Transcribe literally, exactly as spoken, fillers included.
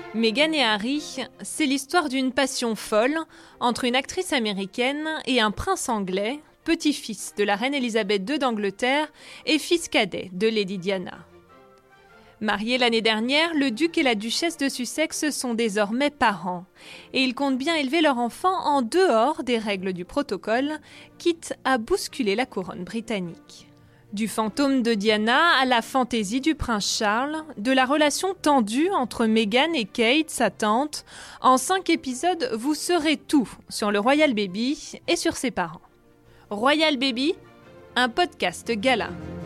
Meghan et Harry, c'est l'histoire d'une passion folle entre une actrice américaine et un prince anglais, petit-fils de la reine Elisabeth deux d'Angleterre et fils cadet de Lady Diana. Mariés l'année dernière, le duc et la duchesse de Sussex sont désormais parents et ils comptent bien élever leur enfant en dehors des règles du protocole, quitte à bousculer la couronne britannique. Du fantôme de Diana à la fantaisie du prince Charles, de la relation tendue entre Meghan et Kate, sa tante, en cinq épisodes, vous saurez tout sur le Royal Baby et sur ses parents. Royal Baby, un podcast gala.